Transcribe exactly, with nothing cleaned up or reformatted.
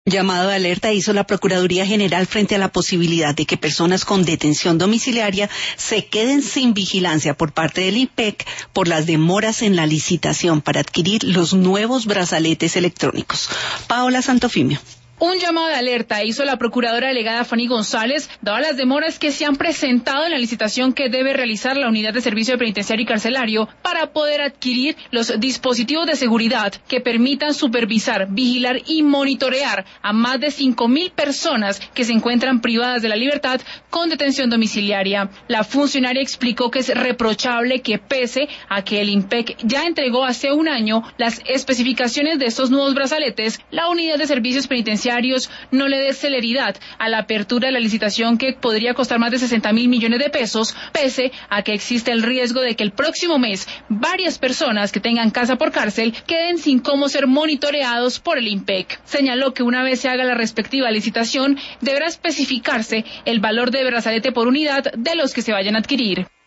Llamado de alerta hizo la Procuraduría General frente a la posibilidad de que personas con detención domiciliaria se queden sin vigilancia por parte del I N P E C por las demoras en la licitación para adquirir los nuevos brazaletes electrónicos. Paola Santofimio. Un llamado de alerta hizo la procuradora delegada Fanny González, dadas las demoras que se han presentado en la licitación que debe realizar la Unidad de Servicio Penitenciario y Carcelario para poder adquirir los dispositivos de seguridad que permitan supervisar, vigilar y monitorear a más de cinco mil personas que se encuentran privadas de la libertad con detención domiciliaria. La funcionaria explicó que es reprochable que, pese a que el I N P E C ya entregó hace un año las especificaciones de estos nuevos brazaletes, la Unidad de Servicios Penitenciarios no le dé celeridad a la apertura de la licitación que podría costar más de sesenta mil millones de pesos, pese a que existe el riesgo de que el próximo mes varias personas que tengan casa por cárcel queden sin cómo ser monitoreados por el I N P E C. Señaló que una vez se haga la respectiva licitación, deberá especificarse el valor de brazalete por unidad de los que se vayan a adquirir.